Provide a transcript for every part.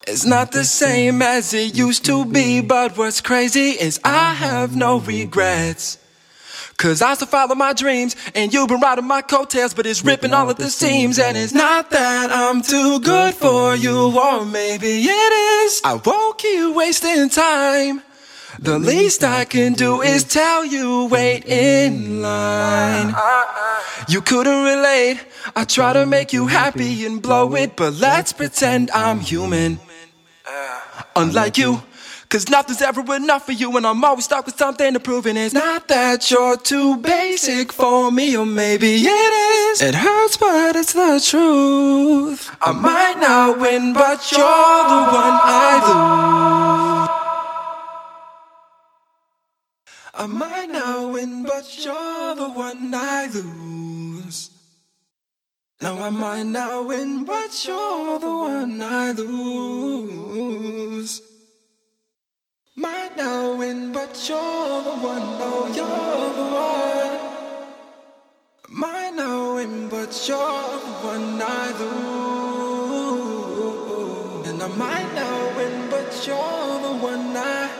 It's not the same as it used to be, but what's crazy is I have no regrets. Cause I still follow my dreams, and you've been riding my coattails, but it's ripping all at the seams. And it's not that I'm too good for you, or maybe it is. I won't keep wasting time. The least I can do is tell you wait in line. You couldn't relate. I try to make you happy and blow it, but let's pretend I'm human. Unlike you, cause nothing's ever enough for you, and I'm always stuck with something to prove. And it's not that you're too basic for me, or maybe it is. It hurts, but it's the truth. I might not win, but you're the one I lose. I might not win, but you're the one I lose. No, I might not win, but you're the one I lose. Might not win, but you're the one, oh, you're the one. Might not win, but you're the one I lose. And I might not win, but you're the one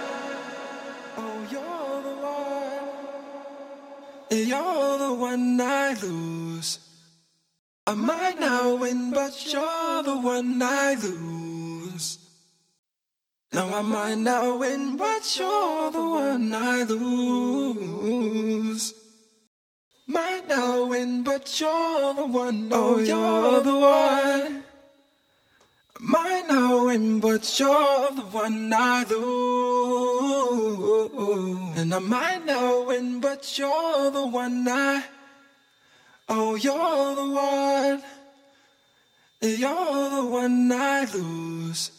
you're the one I lose. I might not win, but you're the one I lose. No, I might not win, but you're the one I lose. Might not win, but you're the one, oh, you're the one. Might not win, but you're the one I lose. And I might not win, but you're the one oh, you're the one. You're the one I lose.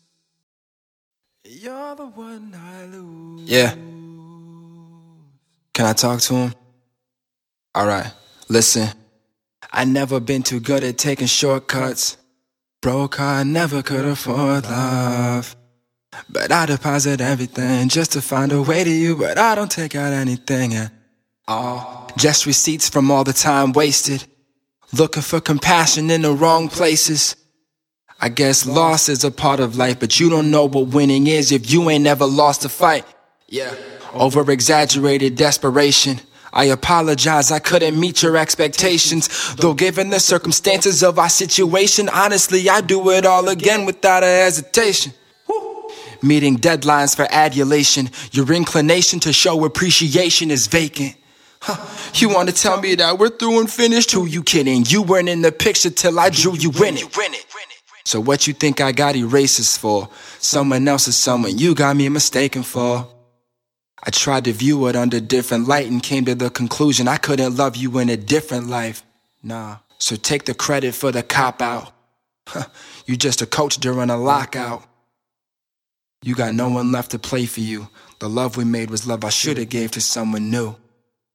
You're the one I lose. Yeah. Can I talk to him? Alright, listen. I never been too good at taking shortcuts. Broke, I never could afford love. But I deposit everything just to find a way to you. But I don't take out anything at all. Just receipts from all the time wasted. Looking for compassion in the wrong places. I guess loss is a part of life, but you don't know what winning is if you ain't never lost a fight. Yeah. Over-exaggerated desperation. I apologize, I couldn't meet your expectations. Though given the circumstances of our situation, honestly, I'd do it all again without a hesitation. Meeting deadlines for adulation. Your inclination to show appreciation is vacant. You want to tell me that we're through and finished? Who you kidding? You weren't in the picture till I drew you in it. So what you think I got erasers for? Someone else is someone you got me mistaken for. I tried to view it under different light and came to the conclusion I couldn't love you in a different life. Nah, so take the credit for the cop-out. You just a coach during a lockout. You got no one left to play for you. The love we made was love I should've gave to someone new.